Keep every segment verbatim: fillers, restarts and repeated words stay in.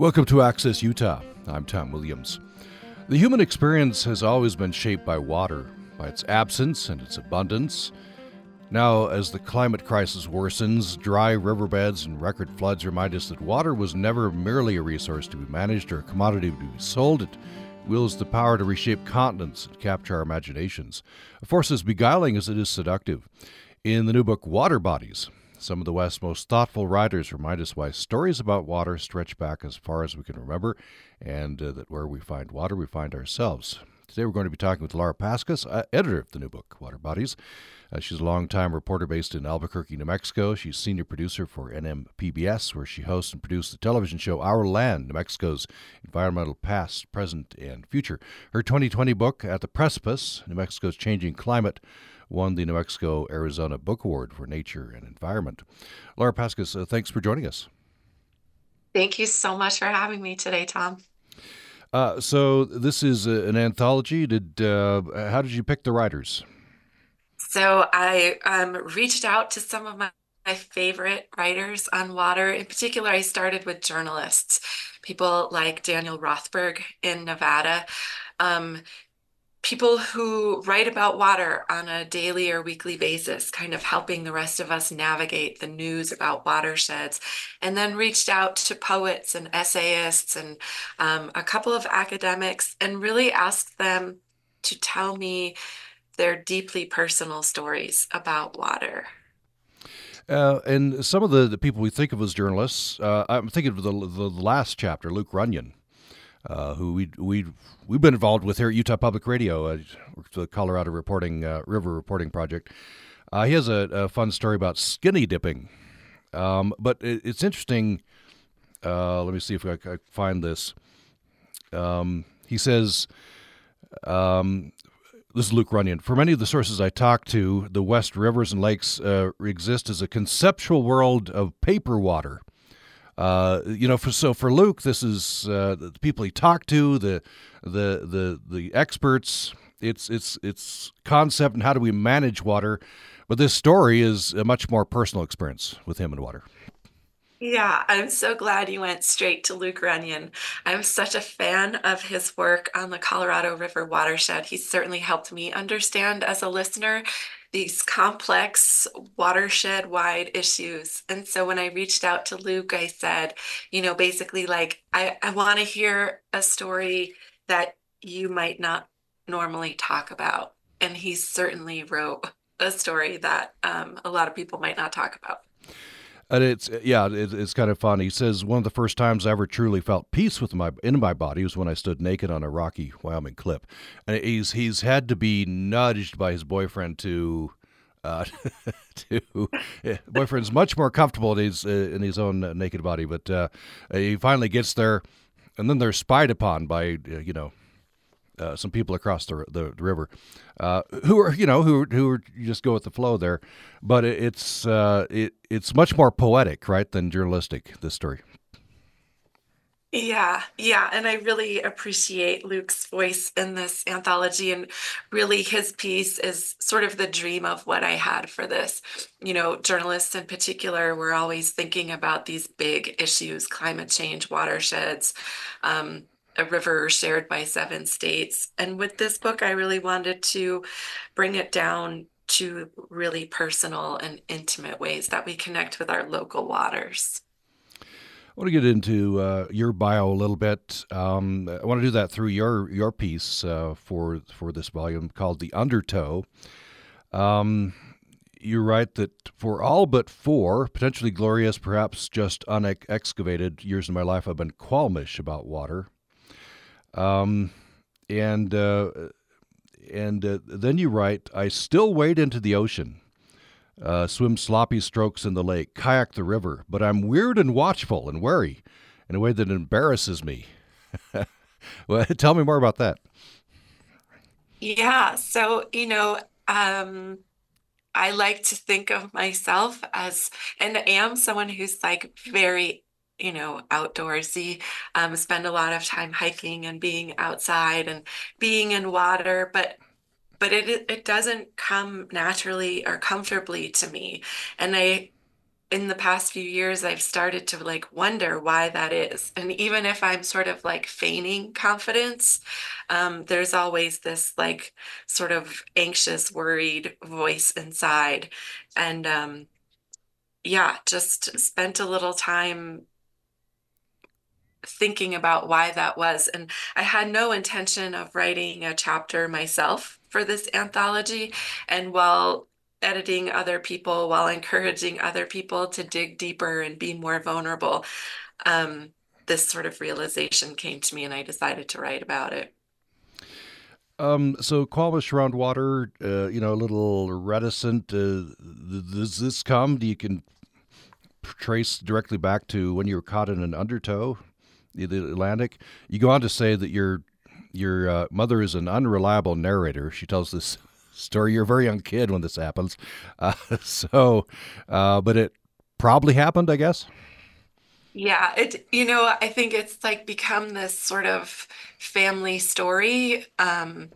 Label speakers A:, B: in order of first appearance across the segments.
A: Welcome to Access Utah. I'm Tom Williams. The human experience has always been shaped by water, by its absence and its abundance. Now, as the climate crisis worsens, dry riverbeds and record floods remind us that water was never merely a resource to be managed or a commodity to be sold. It wields the power to reshape continents and capture our imaginations, a force as beguiling as it is seductive. In the new book, Water Bodies, some of the West's most thoughtful writers remind us why stories about water stretch back as far as we can remember, and uh, that where we find water, we find ourselves. Today we're going to be talking with Laura Paskus, uh, editor of the new book, Water Bodies. Uh, she's a longtime reporter based in Albuquerque, New Mexico. She's senior producer for N M P B S, where she hosts and produces the television show Our Land, New Mexico's environmental past, present, and future. Her twenty twenty book, At the Precipice, New Mexico's Changing Climate, won the New Mexico-Arizona Book Award for Nature and Environment. Laura Paskus, uh, thanks for joining us.
B: Thank you so much for having me today, Tom.
A: Uh, so this is a, an anthology. Did uh, how did you pick the writers?
B: So I um, reached out to some of my, my favorite writers on water. In particular, I started with journalists, people like Daniel Rothberg in Nevada. Um, People who write about water on a daily or weekly basis, kind of helping the rest of us navigate the news about watersheds, and then reached out to poets and essayists and um, a couple of academics and really asked them to tell me their deeply personal stories about water.
A: Uh, and some of the, the people we think of as journalists, uh, I'm thinking of the, the last chapter, Luke Runyon. Uh, who we we we've been involved with here at Utah Public Radio, uh, the Colorado Reporting uh, River Reporting Project. Uh, he has a, a fun story about skinny dipping, um, but it, it's interesting. Uh, let me see if I can find this. Um, he says, um, "This is Luke Runyon. For many of the sources I talked to, the West rivers and lakes uh, exist as a conceptual world of paper water." Uh, you know, for, so for Luke, this is uh, the people he talked to, the the the the experts. It's it's it's concept and how do we manage water, but this story is a much more personal experience with him and water.
B: Yeah, I'm so glad you went straight to Luke Runyon. I'm such a fan of his work on the Colorado River watershed. He's certainly helped me understand as a listener these complex watershed-wide issues. And so when I reached out to Luke, I said, you know, basically like, I, I want to hear a story that you might not normally talk about. And he certainly wrote a story that um, a lot of people might not talk about.
A: And it's yeah, it, it's kind of fun. He says one of the first times I ever truly felt peace with my in my body was when I stood naked on a rocky Wyoming cliff, and he's he's had to be nudged by his boyfriend to. Uh, to yeah, boyfriend's much more comfortable in his uh, in his own uh, naked body, but uh, he finally gets there, and then they're spied upon by uh, you know uh, some people across the the, the river, uh, who are you know who who are, you just go with the flow there, but it, it's uh, it it's much more poetic, right, than journalistic. This story.
B: Yeah, yeah. And I really appreciate Luke's voice in this anthology. And really, his piece is sort of the dream of what I had for this. You know, journalists in particular were always thinking about these big issues, climate change, watersheds, um, a river shared by seven states. And with this book, I really wanted to bring it down to really personal and intimate ways that we connect with our local waters.
A: I want to get into uh, your bio a little bit. Um, I want to do that through your your piece uh, for for this volume called "The Undertow." Um, you write that for all but four, potentially glorious, perhaps just unexcavated years in my life, I've been qualmish about water. Um, and uh, and uh, then you write, I still wade into the ocean. Uh, swim sloppy strokes in the lake, kayak the river, but I'm weird and watchful and wary in a way that embarrasses me. Well, tell me more about that.
B: Yeah, so, you know, um, I like to think of myself as, and am someone who's like very, you know, outdoorsy, um, spend a lot of time hiking and being outside and being in water, but but it it doesn't come naturally or comfortably to me. And I in the past few years, I've started to like wonder why that is. And even if I'm sort of like feigning confidence, um, there's always this like sort of anxious, worried voice inside. And um, yeah, just spent a little time thinking about why that was. And I had no intention of writing a chapter myself for this anthology. And while editing other people, while encouraging other people to dig deeper and be more vulnerable, um, this sort of realization came to me and I decided to write about it.
A: Um, so Qualmish around water, uh, you know, a little reticent. Uh, th- does this come? Do you can trace directly back to when you were caught in an undertow, the the Atlantic? You go on to say that your your uh, mother is an unreliable narrator. She tells this story. You're a very young kid when this happens, uh, so, uh, but it probably happened, I guess.
B: Yeah, it, you know, I think it's like become this sort of family story. Um,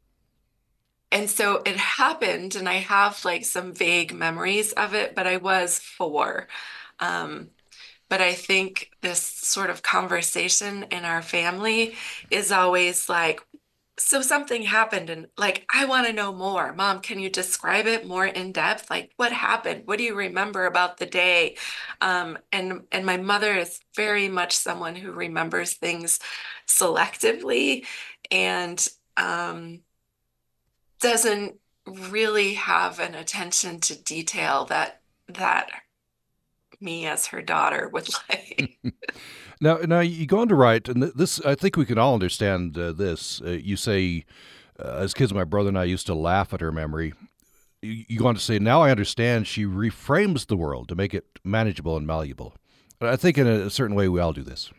B: And so it happened, and I have like some vague memories of it, but I was four. Um, but I think this sort of conversation in our family is always like, so something happened, and like, I want to know more. Mom, can you describe it more in depth? Like, what happened? What do you remember about the day? Um, and and my mother is very much someone who remembers things selectively, and um, doesn't really have an attention to detail that that me as her daughter would like.
A: Now, now you go on to write, and this I think we can all understand uh, this. Uh, you say, uh, as kids, my brother and I used to laugh at her memory. You, you go on to say, now I understand she reframes the world to make it manageable and malleable. I think in a certain way we all do this.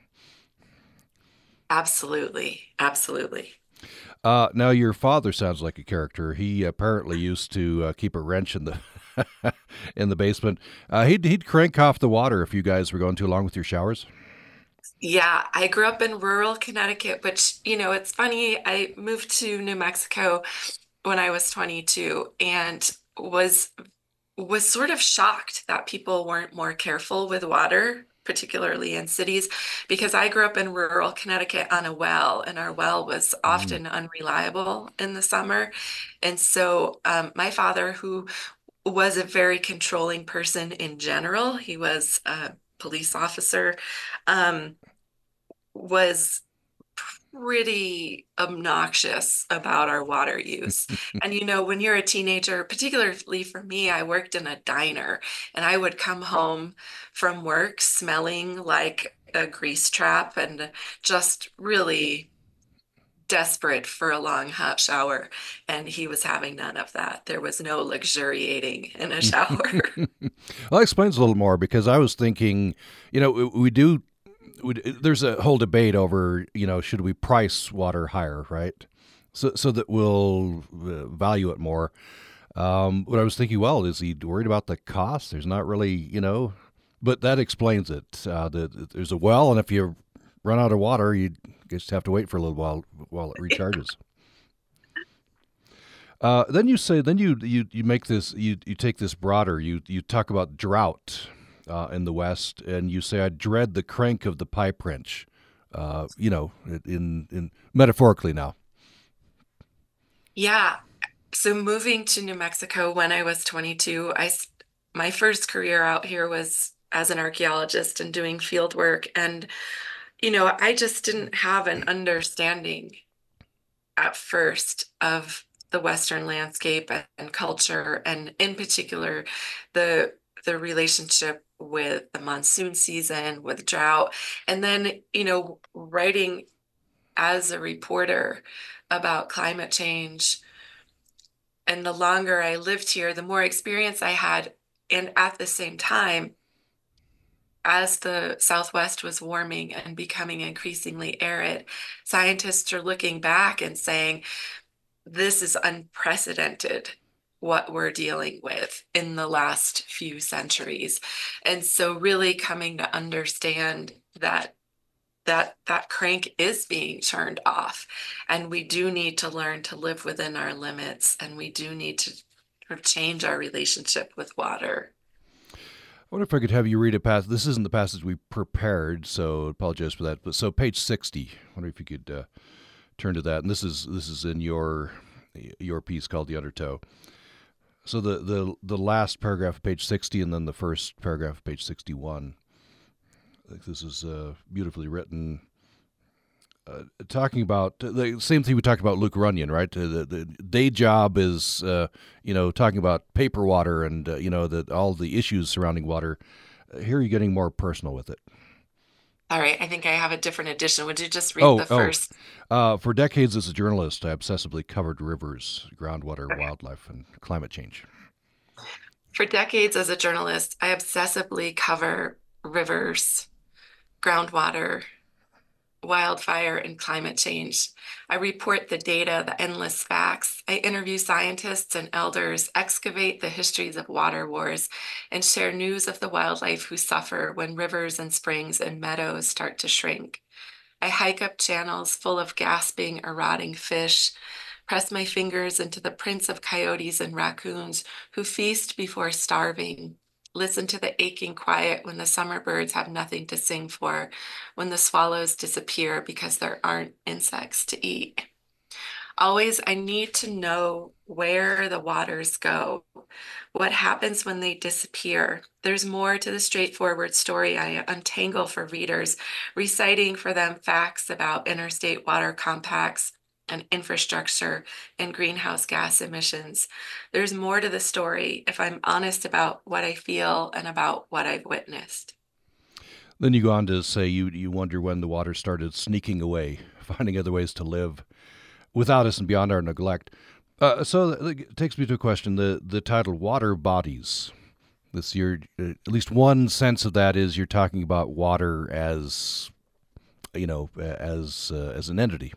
B: Absolutely. Absolutely.
A: Uh, now your father sounds like a character. He apparently used to uh, keep a wrench in the in the basement. Uh, he'd he'd crank off the water if you guys were going too long with your showers.
B: Yeah, I grew up in rural Connecticut, which, you know, it's funny. I moved to New Mexico when I was twenty-two and was was sort of shocked that people weren't more careful with water, particularly in cities, because I grew up in rural Connecticut on a well, and our well was
A: Mm.
B: often unreliable in the summer. And so um, my father, who was a very controlling person in general, he was a police officer, um, was pretty obnoxious about our water use. And you know, when you're a teenager, particularly for me, I worked in a diner and I would come home from work smelling like a grease trap and just really desperate for a long hot shower. And he was having none of that. There was no luxuriating in a shower.
A: Well, that explains a little more because I was thinking, you know, we, we do. We, there's a whole debate over, you know, should we price water higher, right? So so that we'll uh, value it more. Um, what I was thinking, well, is he worried about the cost? There's not really, you know, but that explains it. Uh, the, there's a well, and if you run out of water, you just have to wait for a little while while it recharges. Uh, then you say, then you you you make this, you you take this broader. You you talk about drought uh, in the West, and you say, I dread the crank of the pipe wrench. Uh, you know, in in metaphorically now.
B: Yeah. So moving to New Mexico when I was twenty-two, I s- my first career out here was as an archaeologist and doing field work. And, you know, I just didn't have an understanding at first of the Western landscape and culture, and in particular, the the relationship with the monsoon season, with drought. And then, you know, writing as a reporter about climate change, and the longer I lived here, the more experience I had. And at the same time, as the Southwest was warming and becoming increasingly arid, scientists are looking back and saying, this is unprecedented what we're dealing with in the last few centuries. And so really coming to understand that that that crank is being turned off, and we do need to learn to live within our limits, and we do need to sort of change our relationship with water.
A: I wonder if I could have you read a passage. This isn't the passage we prepared, so I apologize for that. But so page sixty. I wonder if you could uh, turn to that. And this is this is in your your piece called "The Undertow." So the the the last paragraph of page sixty, and then the first paragraph of page sixty-one. I think this is uh, beautifully written. Uh, talking about the same thing we talked about Luke Runyon, right? Uh, the, the day job is, uh, you know, talking about paper water and, uh, you know, the, all the issues surrounding water. Uh, here you're getting more personal with it.
B: All right, I think I have a different edition. Would you just read
A: Oh,
B: the
A: oh.
B: first?
A: Uh, for decades as a journalist, I obsessively covered rivers, groundwater,
B: Okay.
A: wildlife, and climate change.
B: For decades as a journalist, I obsessively cover rivers, groundwater, wildfire, and climate change. I report the data, the endless facts. I interview scientists and elders, excavate the histories of water wars, and share news of the wildlife who suffer when rivers and springs and meadows start to shrink. I hike up channels full of gasping, eroding fish, press my fingers into the prints of coyotes and raccoons who feast before starving. Listen to the aching quiet when the summer birds have nothing to sing for, when the swallows disappear because there aren't insects to eat. Always, I need to know where the waters go, what happens when they disappear. There's more to the straightforward story I untangle for readers, reciting for them facts about interstate water compacts and infrastructure and greenhouse gas emissions. There's more to the story if I'm honest about what I feel and about what I've witnessed.
A: Then you go on to say you, you wonder when the water started sneaking away, finding other ways to live without us and beyond our neglect. Uh, so it takes me to a question. The the title "Water Bodies." This year, at least one sense of that is you're talking about water as, you know, as uh, as an entity.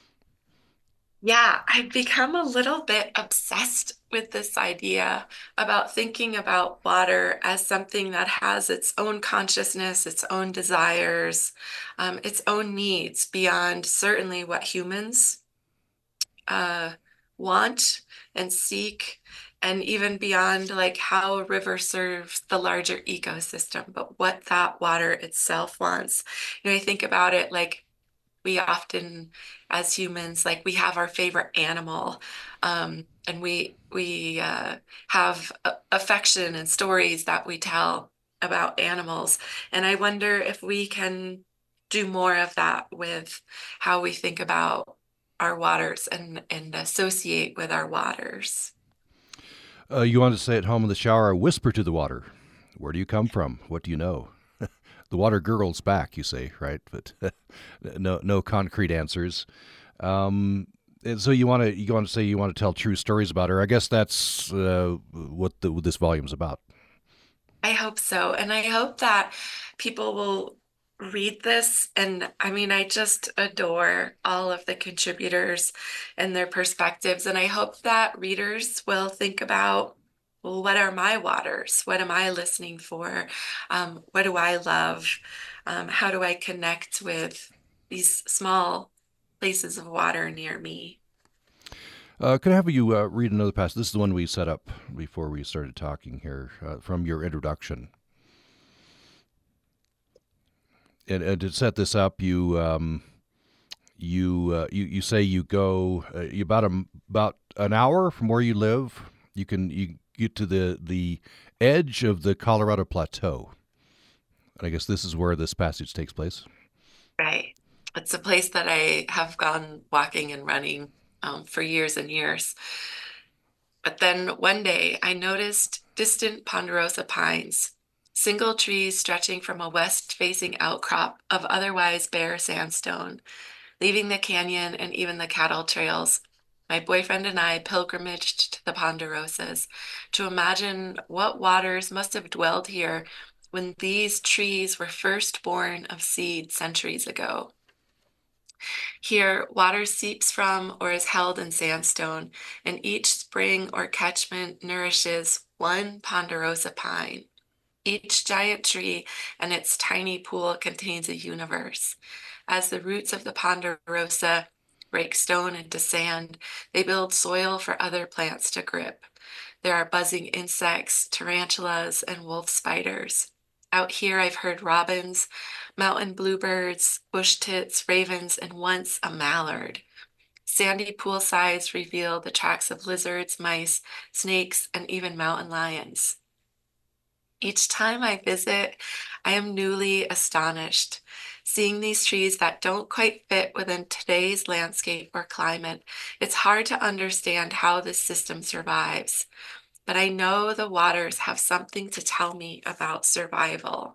B: Yeah, I've become a little bit obsessed with this idea about thinking about water as something that has its own consciousness, its own desires, um, its own needs beyond certainly what humans uh, want and seek, and even beyond like how a river serves the larger ecosystem, but what that water itself wants. You know, I think about it like we often as humans like we have our favorite animal, um, and we we uh, have a- affection and stories that we tell about animals, and I wonder if we can do more of that with how we think about our waters and and associate with our waters.
A: Uh, you want to say at home in the shower, whisper to the water. Where do you come from? What do you know? The water gurgles back, you say, right? But no, no concrete answers. Um, and so you want to you want to say you want to tell true stories about her. I guess that's uh, what, the, what this volume's about.
B: I hope so. And I hope that people will read this. And I mean, I just adore all of the contributors and their perspectives. And I hope that readers will think about, well, what are my waters? What am I listening for? Um, what do I love? Um, how do I connect with these small places of water near me?
A: Uh, could I have you uh, read another passage? This is the one we set up before we started talking here uh, from your introduction. And, and to set this up, you um, you, uh, you you say you go uh, you about a, about an hour from where you live. You can you get to the the edge of the Colorado Plateau, and I guess this is where this passage takes place.
B: Right. It's a place that I have gone walking and running um, for years and years. But then one day I noticed distant ponderosa pines, single trees stretching from a west-facing outcrop of otherwise bare sandstone, leaving the canyon and even the cattle trails. My boyfriend and I pilgrimaged to the ponderosas to imagine what waters must have dwelled here when these trees were first born of seed centuries ago. Here, water seeps from or is held in sandstone, and each spring or catchment nourishes one ponderosa pine. Each giant tree and its tiny pool contains a universe. As the roots of the ponderosa break stone into sand, they build soil for other plants to grip. There are buzzing insects, tarantulas, and wolf spiders. Out here, I've heard robins, mountain bluebirds, bush tits, ravens, and once a mallard. Sandy pool sides reveal the tracks of lizards, mice, snakes, and even mountain lions. Each time I visit, I am newly astonished. Seeing these trees that don't quite fit within today's landscape or climate, it's hard to understand how this system survives. But I know the waters have something to tell me about survival.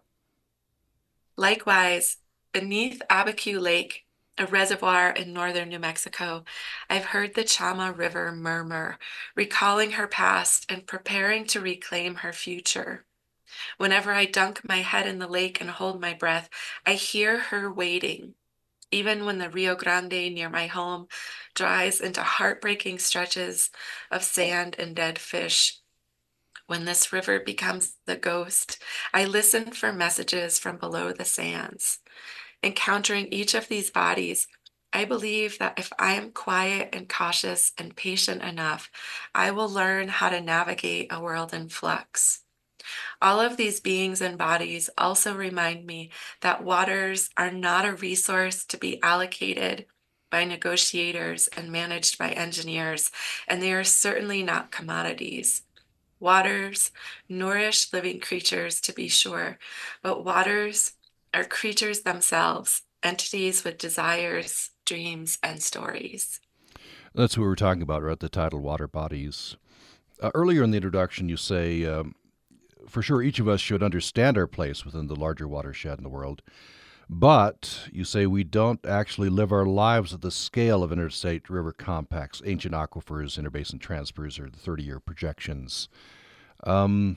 B: Likewise, beneath Abiquiu Lake, a reservoir in northern New Mexico, I've heard the Chama River murmur, recalling her past and preparing to reclaim her future. Whenever I dunk my head in the lake and hold my breath, I hear her waiting. Even when the Rio Grande near my home dries into heartbreaking stretches of sand and dead fish, when this river becomes the ghost, I listen for messages from below the sands. Encountering each of these bodies, I believe that if I am quiet and cautious and patient enough, I will learn how to navigate a world in flux. All of these beings and bodies also remind me that waters are not a resource to be allocated by negotiators and managed by engineers, and they are certainly not commodities. Waters nourish living creatures, to be sure, but waters are creatures themselves, entities with desires, dreams, and stories.
A: That's what we were talking about, right? The title, Water Bodies. Uh, earlier in the introduction, you say, um, for sure, each of us should understand our place within the larger watershed in the world. But you say we don't actually live our lives at the scale of interstate river compacts, ancient aquifers, interbasin transfers, or the thirty-year projections. Um,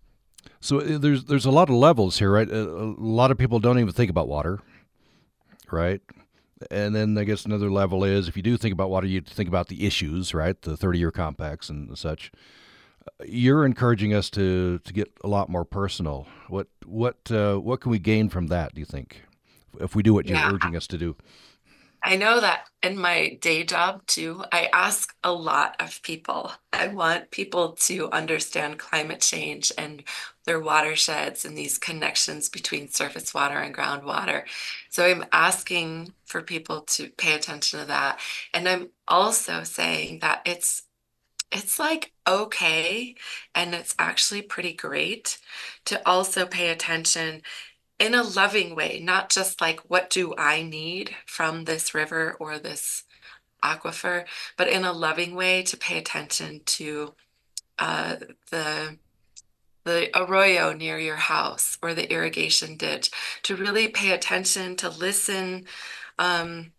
A: so there's there's a lot of levels here, right? A, a lot of people don't even think about water, right? And then I guess another level is if you do think about water, you think about the issues, right? The thirty-year compacts and such. You're encouraging us to, to get a lot more personal. What what uh, what can we gain from that, do you think, if we do what
B: Yeah.
A: you're urging us to do?
B: I know that in my day job too, I ask a lot of people. I want people to understand climate change and their watersheds and these connections between surface water and groundwater. So I'm asking for people to pay attention to that. And I'm also saying that it's it's like okay, and it's actually pretty great to also pay attention in a loving way, not just like, what do I need from this river or this aquifer, but in a loving way to pay attention to uh, the the arroyo near your house or the irrigation ditch, to really pay attention, to listen, um,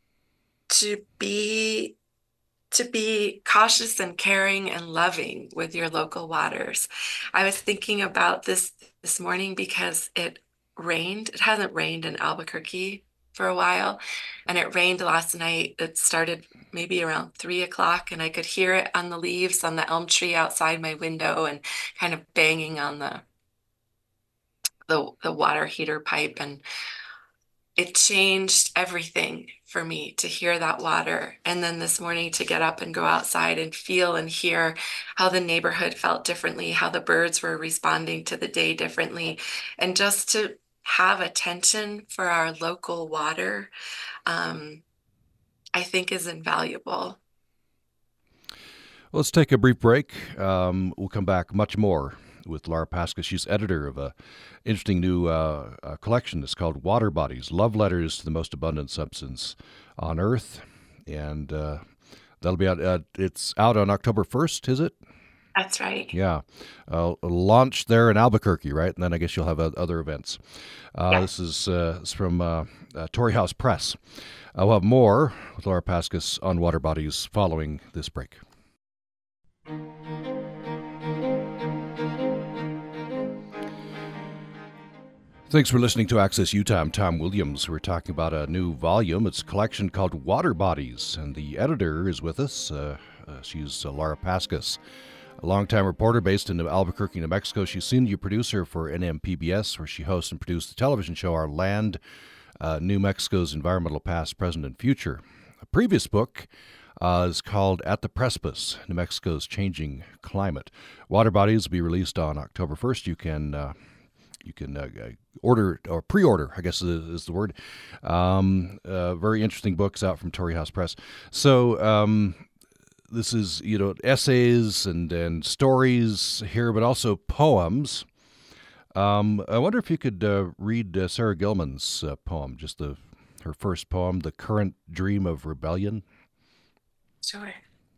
B: to be to be cautious and caring and loving with your local waters. I was thinking about this this morning because it rained. It hasn't rained in Albuquerque for a while, and it rained last night. It started maybe around three o'clock, and I could hear it on the leaves on the elm tree outside my window and kind of banging on the the, the water heater pipe. And it changed everything for me to hear that water. And then this morning to get up and go outside and feel and hear how the neighborhood felt differently, how the birds were responding to the day differently. And just to have attention for our local water, um, I think is invaluable.
A: Let's take a brief break. Um, we'll come back much more with Lara Paskus. She's editor of a interesting new uh, uh, collection. It's called Water Bodies, Love Letters to the Most Abundant Substance on Earth. And uh, that'll be out, uh, it's out on October first, is it?
B: That's right.
A: Yeah. Uh, launch there in Albuquerque, right? And then I guess you'll have uh, other events. Uh, yeah. This is uh, it's from uh, uh, Torrey House Press. Uh, we'll have more with Lara Paskus on Water Bodies following this break. Thanks for listening to Access Utah. I'm Tom Williams. We're talking about a new volume. It's a collection called Water Bodies, and the editor is with us. Uh, uh, she's uh, Lara Paskus, a longtime reporter based in Albuquerque, New Mexico. She's senior producer for N M P B S, where she hosts and produces the television show Our Land, uh, New Mexico's Environmental Past, Present, and Future. A previous book Uh, it's called At the Precipice, New Mexico's Changing Climate. Water bodies will be released on October first. You can uh, you can uh, order or pre-order, I guess is, is the word. Um, uh, very interesting books out from Torrey House Press. So um, this is, you know, essays and, and stories here, but also poems. Um, I wonder if you could uh, read uh, Sarah Gilman's uh, poem, just the her first poem, "The Current Dream of Rebellion."
B: Sure.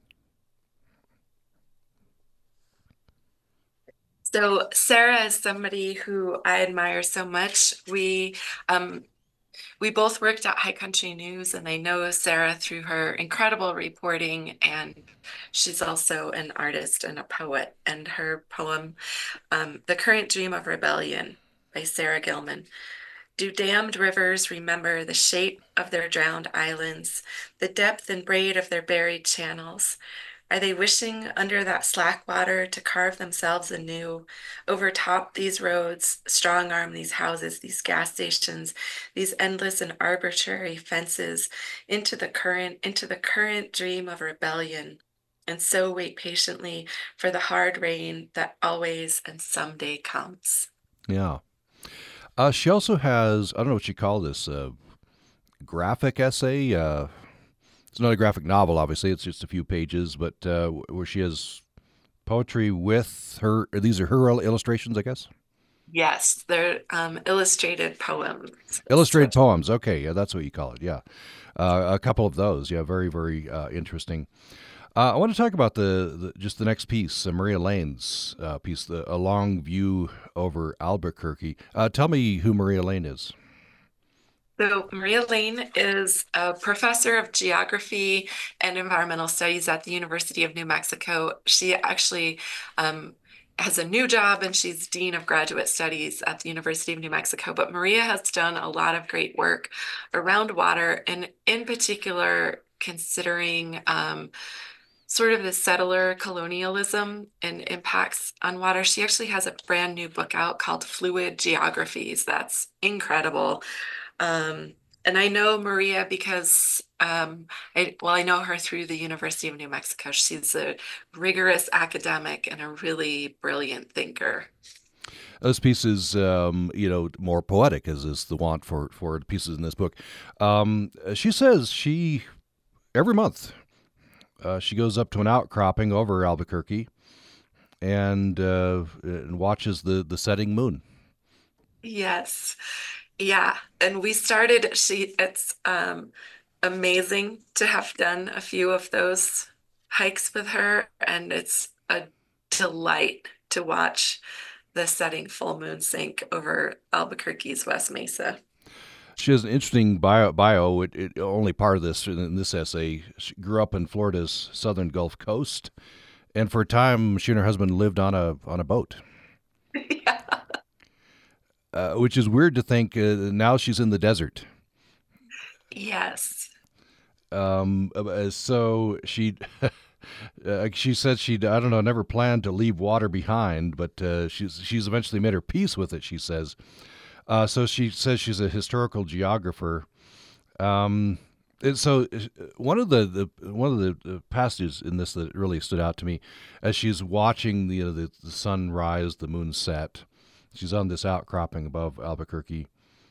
B: So Sarah is somebody who I admire so much. We um, we both worked at High Country News, and I know Sarah through her incredible reporting, and she's also an artist and a poet. And her poem, um, "The Current Dream of Rebellion" by Sarah Gilman. Do dammed rivers remember the shape of their drowned islands, the depth and braid of their buried channels? Are they wishing under that slack water to carve themselves anew, overtop these roads, strong arm these houses, these gas stations, these endless and arbitrary fences, into the current, into the current dream of rebellion, and so wait patiently for the hard rain that always and someday comes?
A: Yeah. Uh, she also has, I don't know what you call this, uh, graphic essay. Uh, it's not a graphic novel, obviously. It's just a few pages, but uh, where she has poetry with her, these are her illustrations, I guess?
B: Yes, they're um, illustrated poems.
A: Illustrated poems. Okay, yeah, that's what you call it. Yeah. Uh, a couple of those. Yeah, very, very uh, interesting. Uh, I want to talk about the, the just the next piece, uh, Maria Lane's uh, piece, the A Long View Over Albuquerque. Uh, tell me who Maria Lane is.
B: So Maria Lane is a professor of geography and environmental studies at the University of New Mexico. She actually um, has a new job, and she's Dean of Graduate Studies at the University of New Mexico. But Maria has done a lot of great work around water, and in particular, considering um, sort of the settler colonialism and impacts on water. She actually has a brand new book out called Fluid Geographies. That's incredible. Um, and I know Maria because, um, I, well, I know her through the University of New Mexico. She's a rigorous academic and a really brilliant thinker.
A: Those pieces, um, you know, more poetic, as is the want for, for pieces in this book. Um, she says she, every month, uh, she goes up to an outcropping over Albuquerque and, uh, and watches the, the setting moon.
B: Yes. Yeah. And we started, she, it's um, amazing to have done a few of those hikes with her. And it's a delight to watch the setting full moon sink over Albuquerque's West Mesa.
A: She has an interesting bio. bio. It, it, only part of this in this essay. She grew up in Florida's southern Gulf Coast, and for a time, she and her husband lived on a on a boat.
B: Yeah.
A: Uh, which is weird to think. Uh, now she's in the desert.
B: Yes.
A: Um. uh, So she. Uh, she said she, I don't know, never planned to leave water behind, but uh, she's she's eventually made her peace with it, she says. Uh, so she says she's a historical geographer. Um, and so one of the, the one of the, the passages in this that really stood out to me, as she's watching the, uh, the the sun rise, the moon set, she's on this outcropping above Albuquerque.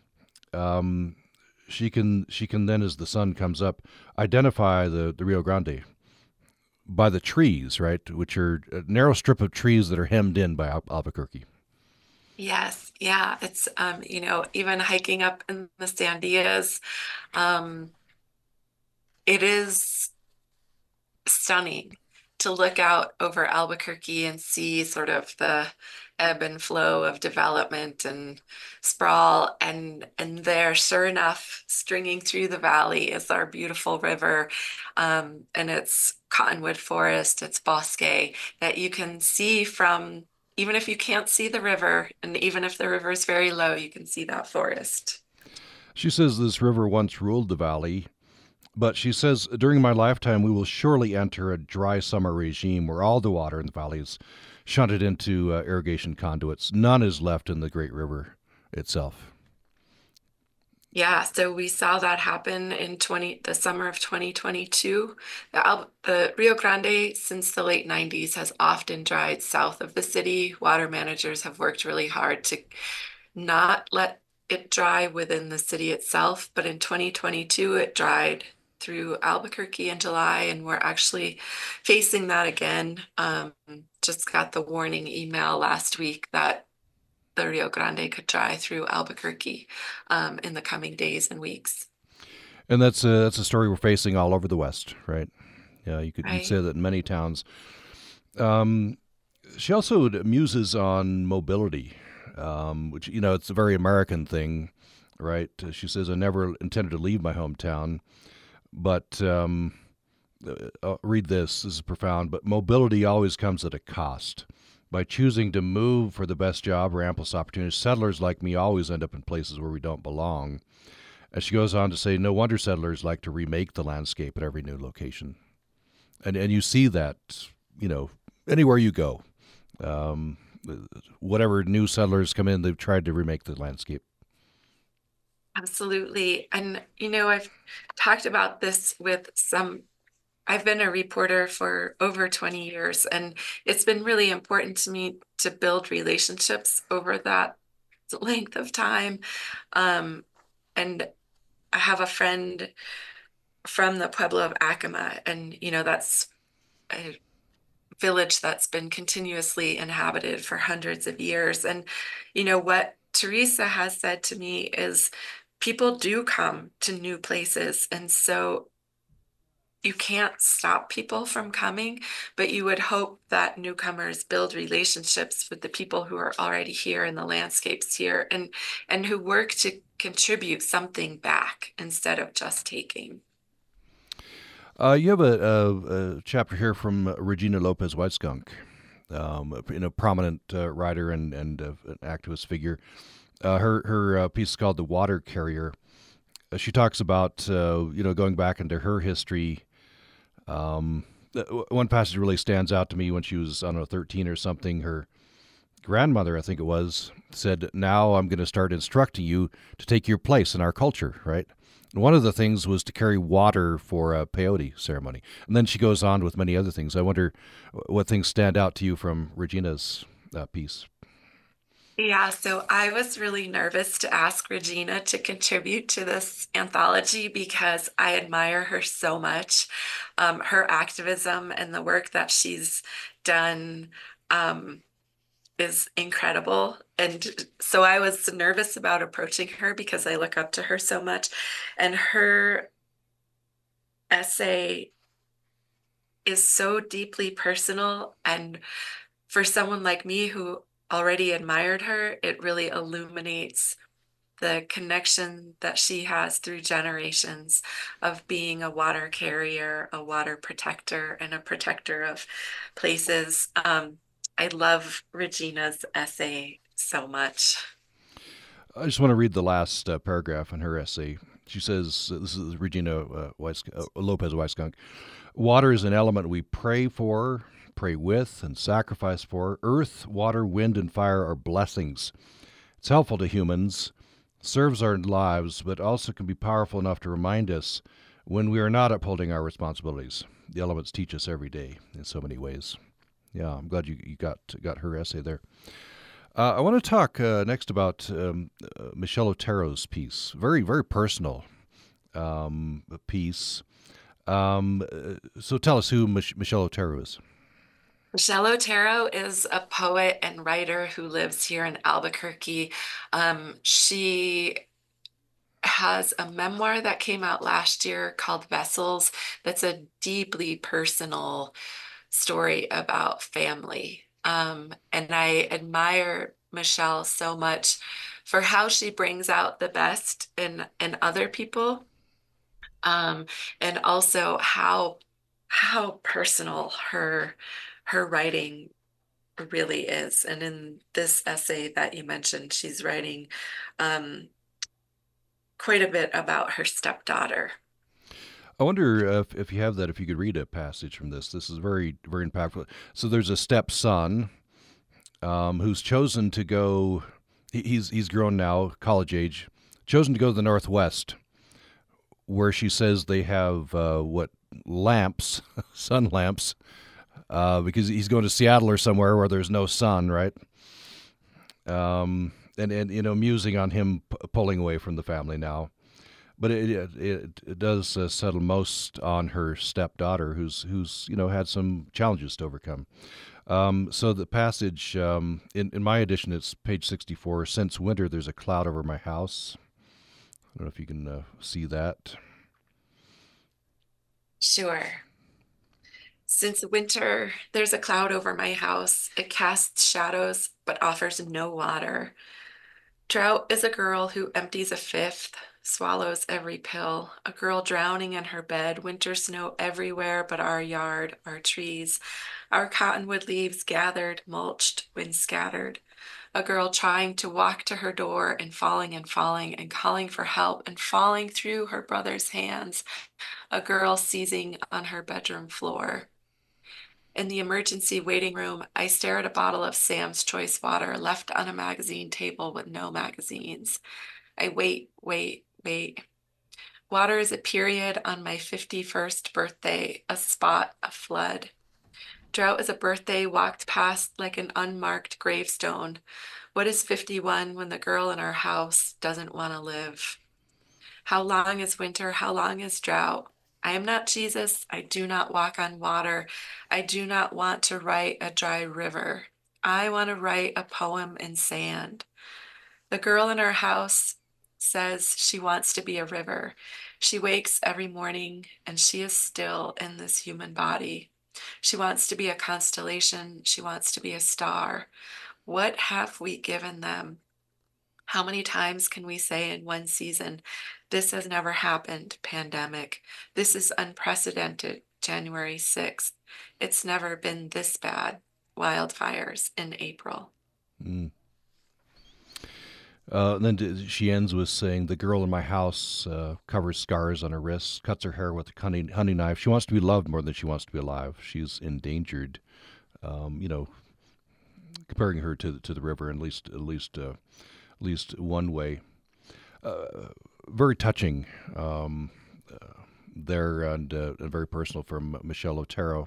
A: Um, she can she can then, as the sun comes up, identify the, the Rio Grande by the trees, right, which are a narrow strip of trees that are hemmed in by Al- Albuquerque.
B: Yes. Yeah. It's, um, you know, even hiking up in the Sandias, um, it is stunning to look out over Albuquerque and see sort of the ebb and flow of development and sprawl. And and there, sure enough, stringing through the valley is our beautiful river. Um, and it's cottonwood forest, it's bosque that you can see from, even if you can't see the river, and even if the river is very low, you can see that forest.
A: She says this river once ruled the valley, but she says during my lifetime we will surely enter a dry summer regime where all the water in the valley is shunted into uh, irrigation conduits. None is left in the great river itself.
B: Yeah, so we saw that happen in twenty the summer of twenty twenty-two. The, Al the Rio Grande since the late nineties has often dried south of the city. Water managers have worked really hard to not let it dry within the city itself, but in twenty twenty-two it dried through Albuquerque in July, and we're actually facing that again. Um, just got the warning email last week that the Rio Grande could dry through Albuquerque um, in the coming days and weeks.
A: And that's a, that's a story we're facing all over the West, right? Yeah, you could you'd
B: Right.
A: say that in many towns. Um, she also muses on mobility, um, which you know it's a very American thing, right? Uh, She says, "I never intended to leave my hometown, but um, uh, uh, read this. This is profound. But mobility always comes at a cost. By choosing to move for the best job or amplest opportunities, settlers like me always end up in places where we don't belong." And she goes on to say, "No wonder settlers like to remake the landscape at every new location." And and you see that, you know, anywhere you go. Um, Whatever new settlers come in, they've tried to remake the landscape.
B: Absolutely. And, you know, I've talked about this with some, I've been a reporter for over twenty years, and it's been really important to me to build relationships over that length of time. Um, and I have a friend from the Pueblo of Acoma, and, you know, that's a village that's been continuously inhabited for hundreds of years. And, you know, what Teresa has said to me is people do come to new places. And so you can't stop people from coming, but you would hope that newcomers build relationships with the people who are already here in the landscapes here and and who work to contribute something back instead of just taking.
A: Uh, you have a, a, a chapter here from Regina Lopez Whiteskunk, um, you know, prominent uh, writer and and uh, an activist figure. Uh, her her uh, piece is called "The Water Carrier." Uh, she talks about uh, you know going back into her history. Um, uh, One passage really stands out to me when she was I don't know thirteen or something. Her grandmother, I think it was, said, "Now I'm going to start instructing you to take your place in our culture," right? And one of the things was to carry water for a peyote ceremony. And then she goes on with many other things. I wonder what things stand out to you from Regina's uh, piece.
B: Yeah, so I was really nervous to ask Regina to contribute to this anthology because I admire her so much. Um, her activism and the work that she's done um, is incredible. And so I was nervous about approaching her because I look up to her so much. And her essay is so deeply personal. And for someone like me who already admired her, it really illuminates the connection that she has through generations of being a water carrier, a water protector, and a protector of places. Um, I love Regina's essay so much.
A: I just want to read the last uh, paragraph in her essay. She says, uh, this is Regina uh, Weiss, uh, Lopez Weisskunk. "Water is an element we pray for, pray with, and sacrifice for. Earth, water, wind, and fire are blessings. It's helpful to humans, serves our lives, but also can be powerful enough to remind us when we are not upholding our responsibilities. The elements teach us every day in so many ways." Yeah, I'm glad you, you got got her essay there. Uh, I want to talk uh, next about um, uh, Michelle Otero's piece. Very, very personal um, piece. Um, uh, so tell us who Mich- Michelle Otero is.
B: Michelle Otero is a poet and writer who lives here in Albuquerque. Um, she has a memoir that came out last year called Vessels. That's a deeply personal story about family. Um, and I admire Michelle so much for how she brings out the best in in other people, um, and also how how personal her her writing really is. And in this essay that you mentioned, she's writing um, quite a bit about her stepdaughter.
A: I wonder if, if you have that, if you could read a passage from this. This is very, very impactful. So there's a stepson um, who's chosen to go. he- He's he's grown now, college age, chosen to go to the Northwest, where she says they have uh, what lamps, sun lamps, uh, because he's going to Seattle or somewhere where there's no sun, right? Um, and and you know, musing on him p- pulling away from the family now. But it it, it, it does uh, settle most on her stepdaughter, who's who's you know had some challenges to overcome. Um, so the passage um, in in my edition, it's page sixty-four. Since winter, there's a cloud over my house. I don't know if you can uh, see that.
B: Sure. Since winter, there's a cloud over my house. It casts shadows, but offers no water. Drought is a girl who empties a fifth, swallows every pill, a girl drowning in her bed, winter snow everywhere but our yard, our trees, our cottonwood leaves gathered, mulched, wind scattered. A girl trying to walk to her door and falling and falling and calling for help and falling through her brother's hands. A girl seizing on her bedroom floor. In the emergency waiting room, I stare at a bottle of Sam's Choice water left on a magazine table with no magazines. I wait, wait, wait. Water is a period on my fifty-first birthday, a spot, a flood. Drought is a birthday walked past like an unmarked gravestone. What is fifty-one when the girl in our house doesn't want to live? How long is winter? How long is drought? I am not Jesus. I do not walk on water. I do not want to write a dry river. I want to write a poem in sand. The girl in our house says she wants to be a river. She wakes every morning and she is still in this human body. She wants to be a constellation. She wants to be a star. What have we given them? How many times can we say in one season, this has never happened, pandemic. This is unprecedented, January sixth. It's never been this bad, wildfires in April.
A: Mm. Uh, and then d- she ends with saying, the girl in my house uh, covers scars on her wrists, cuts her hair with a hunting, hunting knife. She wants to be loved more than she wants to be alive. She's endangered, um, you know, comparing her to, to the river, at least, at least, uh, at least one way. Uh, very touching um, uh, there, and, uh, and very personal from Michelle Otero.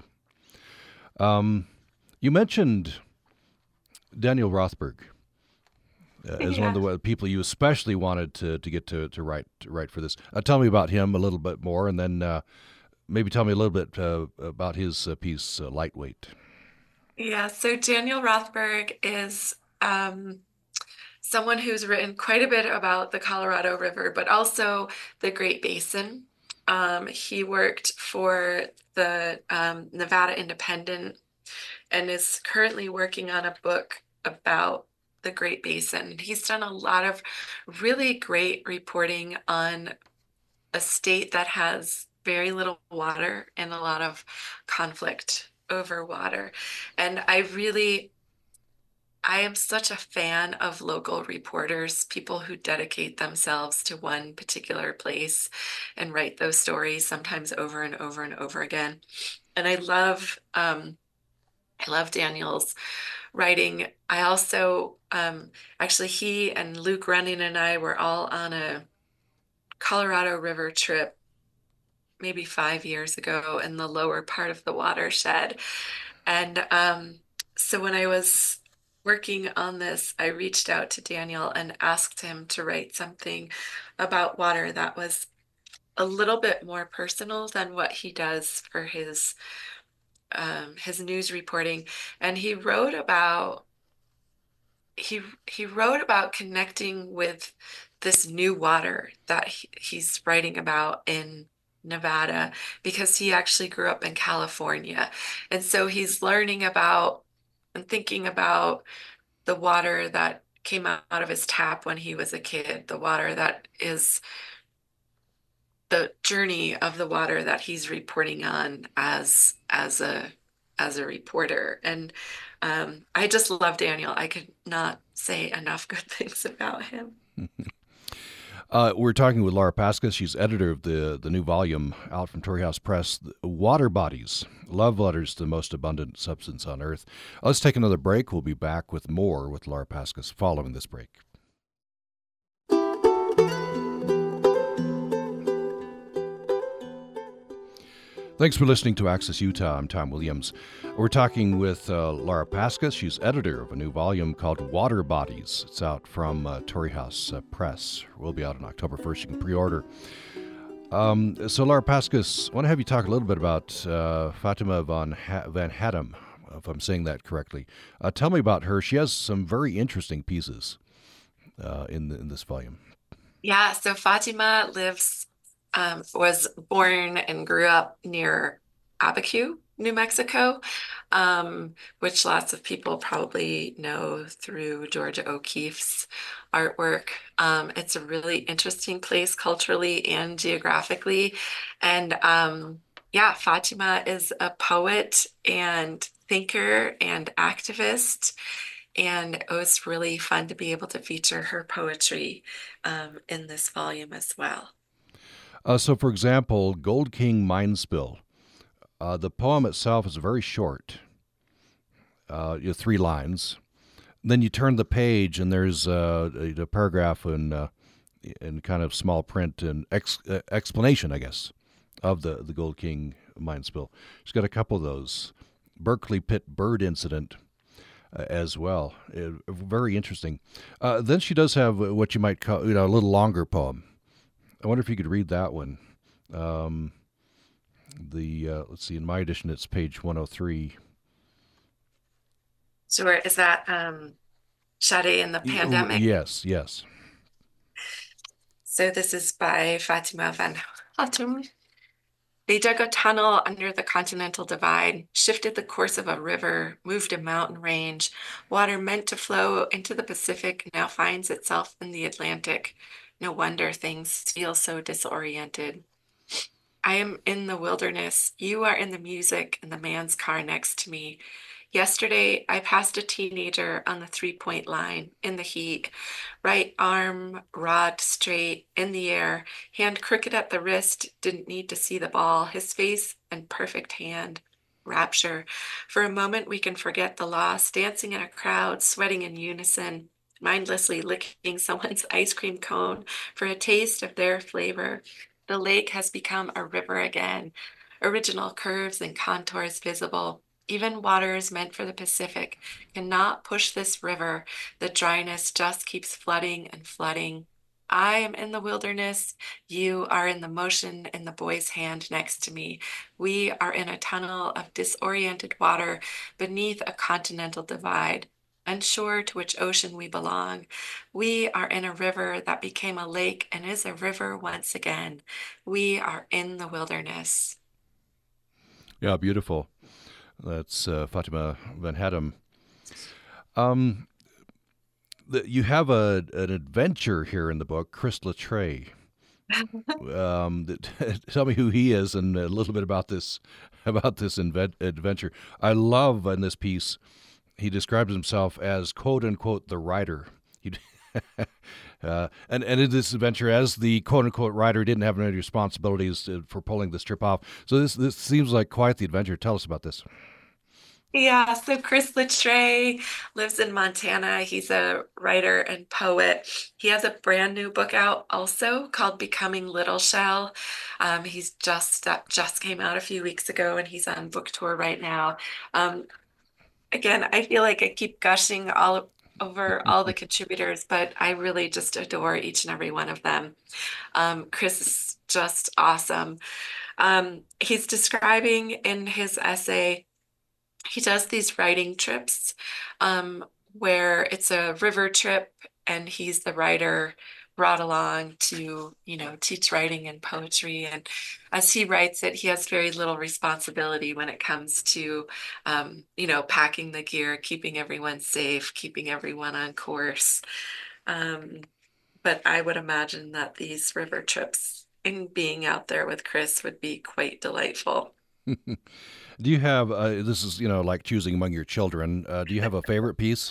A: Um, you mentioned Daniel Rothberg uh, as one of the people you especially wanted to, to get to, to write to write for this. Uh, tell me about him a little bit more, and then uh, maybe tell me a little bit uh, about his uh, piece, uh, Lightweight.
B: Yeah, so Daniel Rothberg is um, someone who's written quite a bit about the Colorado River, but also the Great Basin. Um, he worked for the um, Nevada Independent and is currently working on a book about the Great Basin. He's done a lot of really great reporting on a state that has very little water and a lot of conflict over water. And I really I am such a fan of local reporters, people who dedicate themselves to one particular place and write those stories sometimes over and over and over again. And I love, um, I love Daniel's writing. I also, um, actually, he and Luke Running and I were all on a Colorado River trip maybe five years ago in the lower part of the watershed. And um, so when I was working on this, I reached out to Daniel and asked him to write something about water that was a little bit more personal than what he does for his um, his news reporting. And he wrote about he he wrote about connecting with this new water that he, he's writing about in Nevada because he actually grew up in California. And so he's learning about and thinking about the water that came out of his tap when he was a kid, the water that is the journey of the water that he's reporting on as as a as a reporter. And um, I just love Daniel. I could not say enough good things about him.
A: Uh, we're talking with Laura Paskus. She's editor of the, the new volume out from Torrey House Press, Water Bodies, Love Letters to the Most Abundant Substance on Earth. Let's take another break. We'll be back with more with Laura Paskus following this break. Thanks for listening to Access Utah. I'm Tom Williams. We're talking with uh, Laura Paskus. She's editor of a new volume called Water Bodies. It's out from uh, Torrey House uh, Press. It will be out on October first. You can pre-order. Um, so, Laura Paskus, I want to have you talk a little bit about uh, Fatima van, ha- van Hattem, if I'm saying that correctly. Uh, tell me about her. She has some very interesting pieces uh, in, the, in this volume.
B: Yeah, so Fatima lives, um, was born and grew up near Abiquiu, New Mexico, um, which lots of people probably know through Georgia O'Keeffe's artwork. Um, it's a really interesting place culturally and geographically. And um, yeah, Fatima is a poet and thinker and activist. And it was really fun to be able to feature her poetry um, in this volume as well.
A: Uh, so, for example, Gold King Mine Spill. Uh, the poem itself is very short, uh, you know, three lines. Then you turn the page, and there's uh, a, a paragraph in uh, in kind of small print and ex- uh, explanation, I guess, of the the Gold King mine spill. She's got a couple of those. Berkeley Pit Bird Incident uh, as well. Uh, very interesting. Uh, then she does have what you might call, you know, a little longer poem. I wonder if you could read that one. Um, the uh, let's see, in my edition, it's page one oh three.
B: Sure. Is that um, Sade in the Pandemic?
A: Yes, yes.
B: So this is by Fatima van Hattem. They dug a tunnel under the Continental Divide, shifted the course of a river, moved a mountain range. Water meant to flow into the Pacific now finds itself in the Atlantic. No wonder things feel so disoriented. I am in the wilderness. You are in the music in the man's car next to me. Yesterday, I passed a teenager on the three-point line in the heat. Right arm, rod straight, in the air, hand crooked at the wrist, didn't need to see the ball. His face and perfect hand. Rapture. For a moment, we can forget the loss, dancing in a crowd, sweating in unison, mindlessly licking someone's ice cream cone for a taste of their flavor. The lake has become a river again, original curves and contours visible. Even waters meant for the Pacific cannot push this river. The dryness just keeps flooding and flooding. I am in the wilderness. You are in the motion in the boy's hand next to me. We are in a tunnel of disoriented water beneath a continental divide, unsure to which ocean we belong. We are in a river that became a lake and is a river once again. We are in the wilderness.
A: Yeah, beautiful. That's uh, Fatima van Hattem. Um, the, you have a an adventure here in the book, Chris Latreille. um, that, tell me who he is and a little bit about this about this invent, adventure. I love in this piece, he describes himself as quote unquote the writer. He, uh, and and in this adventure, as the quote unquote writer, didn't have any responsibilities to, for pulling this trip off. So this this seems like quite the adventure. Tell us about this.
B: Yeah, so Chris Latreille lives in Montana. He's a writer and poet. He has a brand new book out also called Becoming Little Shell. Um, he's just that just came out a few weeks ago, and he's on book tour right now. Um, again, I feel like I keep gushing all over all the contributors, but I really just adore each and every one of them. Um, Chris is just awesome. Um, he's describing in his essay, he does these writing trips um, where it's a river trip and he's the writer brought along to, you know, teach writing and poetry. And as he writes it, he has very little responsibility when it comes to, um, you know, packing the gear, keeping everyone safe, keeping everyone on course. Um, but I would imagine that these river trips and being out there with Chris would be quite delightful.
A: Do you have uh, this is you know like choosing among your children? Uh, do you have a favorite piece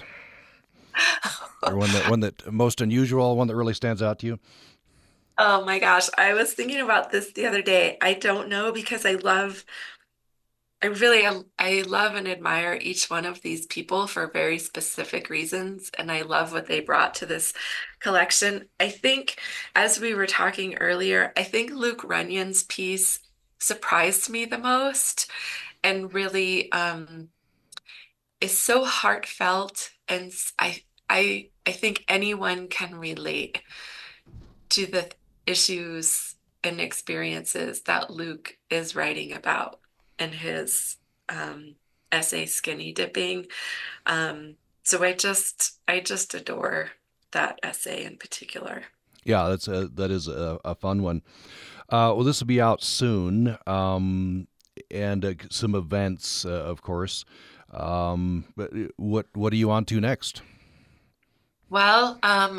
A: or one that one that most unusual, one that really stands out to you?
B: Oh my gosh, I was thinking about this the other day. I don't know because I love, I really, I, I love and admire each one of these people for very specific reasons, and I love what they brought to this collection. I think, as we were talking earlier, I think Luke Runyon's piece surprised me the most and really um, is so heartfelt. And s- I, I, I think anyone can relate to the issues and experiences that Luke is writing about in his um, essay, Skinny Dipping. Um, so I just, I just adore that essay in particular.
A: Yeah, that's a, that is a, a fun one. Uh, well, this will be out soon, um, and uh, some events, uh, of course. Um, but uh, what what are you on to next?
B: Well, um,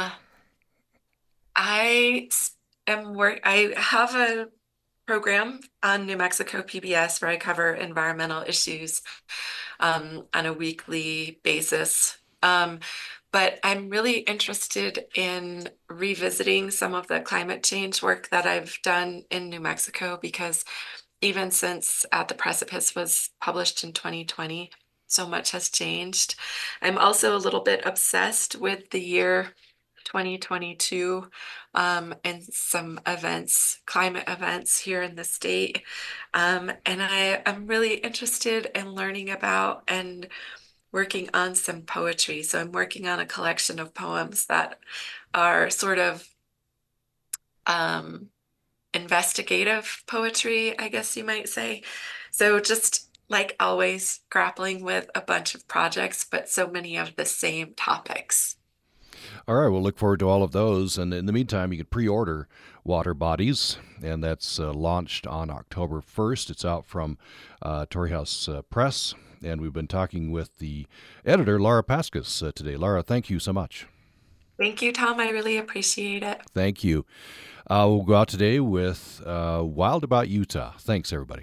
B: I s- am work. I have a program on New Mexico P B S where I cover environmental issues um, on a weekly basis. Um, but I'm really interested in revisiting some of the climate change work that I've done in New Mexico because even since At the Precipice was published in twenty twenty, so much has changed. I'm also a little bit obsessed with the year twenty twenty-two um, and some events, climate events here in the state. Um, and I am really interested in learning about and working on some poetry. So I'm working on a collection of poems that are sort of um, investigative poetry, I guess you might say. So just like always, grappling with a bunch of projects, but so many of the same topics.
A: All right, we'll look forward to all of those. And in the meantime, you can pre order Water Bodies, and that's uh, launched on October first. It's out from uh, Torrey House uh, Press, and we've been talking with the editor, Laura Paskus, uh, today. Laura, thank you so much.
B: Thank you, Tom. I really appreciate it.
A: Thank you. Uh, we'll go out today with uh, Wild About Utah. Thanks, everybody.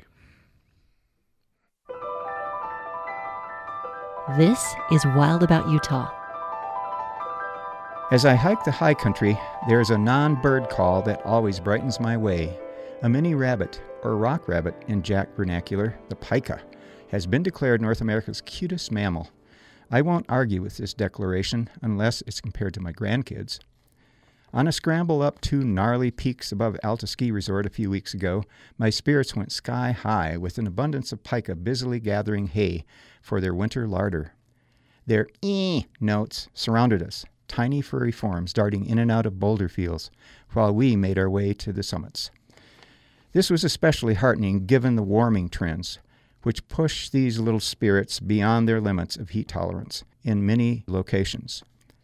C: This is Wild About Utah.
D: As I hike the high country, there is a non-bird call that always brightens my way. A mini rabbit, or rock rabbit in Jack vernacular, the pika, has been declared North America's cutest mammal. I won't argue with this declaration unless it's compared to my grandkids. On a scramble up two gnarly peaks above Alta Ski Resort a few weeks ago, my spirits went sky high with an abundance of pika busily gathering hay for their winter larder. Their ee notes surrounded us, tiny furry forms darting in and out of boulder fields, while we made our way to the summits. This was especially heartening given the warming trends, which push these little spirits beyond their limits of heat tolerance in many locations.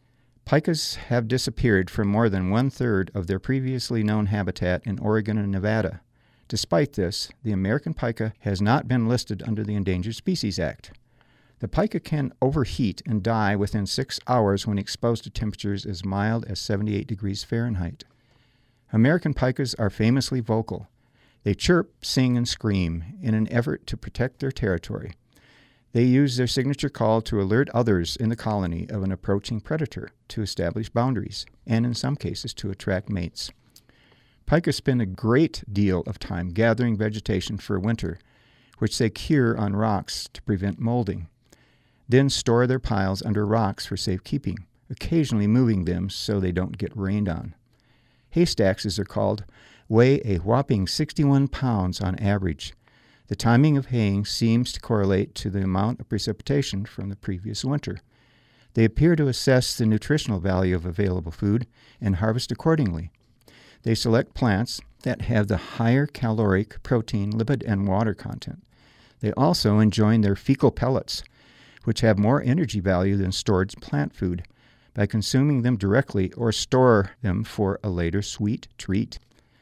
D: Pikas have disappeared from more than one-third of their previously known habitat in Oregon and Nevada. Despite this, the American pika has not been listed under the Endangered Species Act. The pika can overheat and die within six hours when exposed to temperatures as mild as seventy-eight degrees Fahrenheit. American pikas are famously vocal. They chirp, sing, and scream in an effort to protect their territory. They use their signature call to alert others in the colony of an approaching predator, to establish boundaries, and in some cases to attract mates. Pikas spend a great deal of time gathering vegetation for winter, which they cure on rocks to prevent molding. Then store their piles under rocks for safekeeping, occasionally moving them so they don't get rained on. Haystacks, as they're called, weigh a whopping sixty-one pounds on average. The timing of haying seems to correlate to the amount of precipitation from the previous winter. They appear to assess the nutritional value of available food and harvest accordingly. They select plants that have the higher caloric, protein, lipid, and water content. They also enjoy their fecal pellets, which have more energy value than stored plant food, by consuming them directly or store them for a later sweet treat.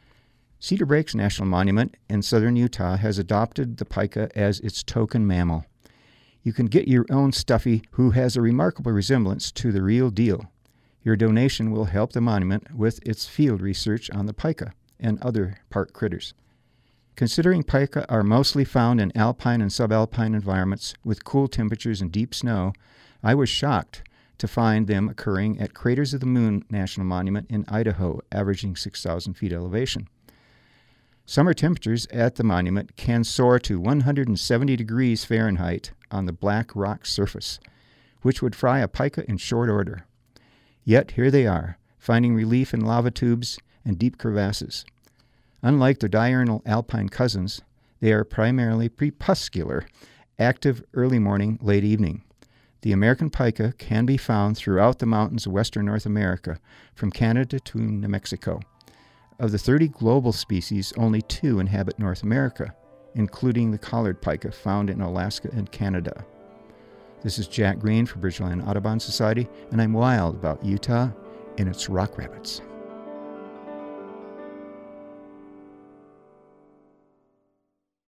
D: Cedar Breaks National Monument in southern Utah has adopted the pika as its token mammal. You can get your own stuffy who has a remarkable resemblance to the real deal. Your donation will help the monument with its field research on the pika and other park critters. Considering pika are mostly found in alpine and subalpine environments with cool temperatures and deep snow, I was shocked to find them occurring at Craters of the Moon National Monument in Idaho, averaging six thousand feet elevation. Summer temperatures at the monument can soar to one hundred seventy degrees Fahrenheit on the black rock surface, which would fry a pika in short order. Yet here they are, finding relief in lava tubes and deep crevasses. Unlike their diurnal alpine cousins, They are primarily crepuscular, active early morning, late evening. The American pika can be found throughout the mountains of western North America, from Canada to New Mexico. Of the thirty global species, only two inhabit North America, including the collared pika found in Alaska and Canada. This is Jack Green for Bridgeland Audubon Society, and I'm wild about Utah and its rock rabbits.